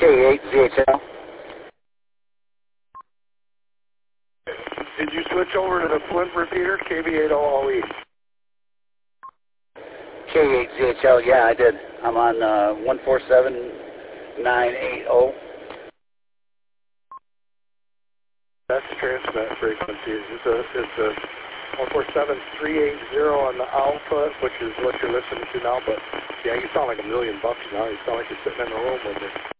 K8 ZHL. Did you switch over to the Flint repeater, KB80LE? K8 ZHL, yeah, I did. I'm on 147980. That's transmit frequency. It's a 147380 on the alpha, which is what you're listening to now. But yeah, you sound like $1,000,000 now. You sound like you're sitting in the room with me.